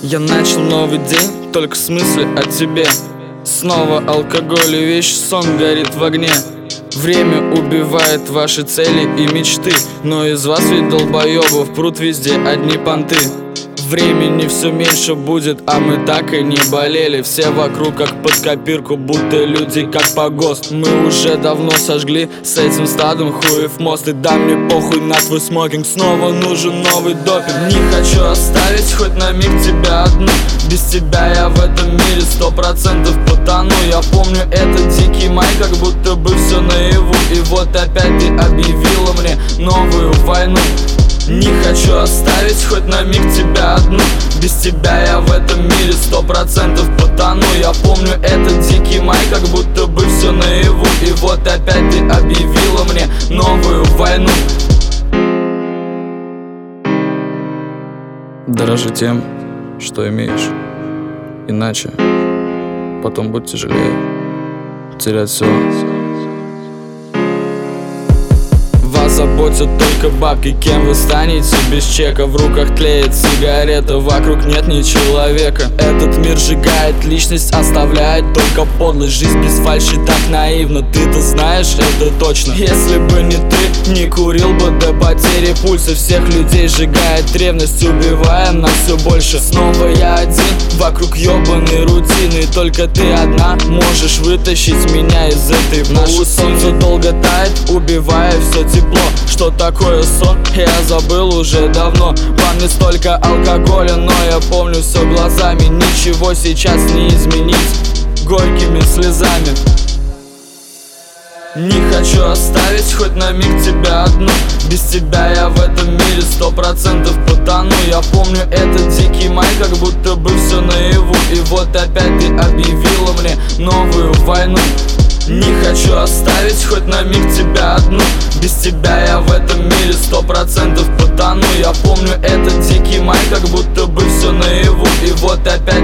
Я начал новый день, только с мысли о тебе. Снова алкоголь и вещь, сон горит в огне. Время убивает ваши цели и мечты, но из вас ведь долбоебов прут везде одни понты. Времени все меньше будет, а мы так и не болели. Все вокруг как под копирку, будто люди как по ГОСТ. Мы уже давно сожгли с этим стадом хуев мост. И да мне похуй на твой смокинг, снова нужен новый допинг. Не хочу оставить хоть на миг тебя одну. Без тебя я в этом мире 100% потону. Я помню этот дикий май, как будто бы все наяву. И вот опять ты объявила мне новую войну. Не хочу оставить хоть на миг тебя одну. Без тебя я в этом мире 100% потону. Я помню этот дикий май, как будто бы все наяву. И вот опять ты объявила мне новую войну. Дорожи тем, что имеешь, иначе потом будет тяжелее терять все. Вас заботят только бабки, кем вы станете без чека. В руках тлеет сигарета, вокруг нет ни человека. Этот мир сжигает личность, оставляет только подлость. Жизнь без фальши так наивна, ты-то знаешь это точно. Если бы не ты, не курил бы до потери пульса. Всех людей сжигает ревность, убивая нас все больше. Снова я один, вокруг ебаной рутины. И только ты одна можешь вытащить меня из этой. Наше солнце долго тает, убивая все тепло. Что такое сон, я забыл уже давно. Во мне столько алкоголя, но я помню все глазами. Ничего сейчас не изменить горькими слезами. Не хочу оставить хоть на миг тебя одну. Без тебя я в этом мире 100% потону. Я помню этот дикий май, как будто бы все наяву. И вот опять ты объявила мне новую войну. Не хочу оставить хоть на миг тебя одну. Без тебя я в этом мире 100% потону. Я помню этот дикий май, как будто бы все наяву. И вот опять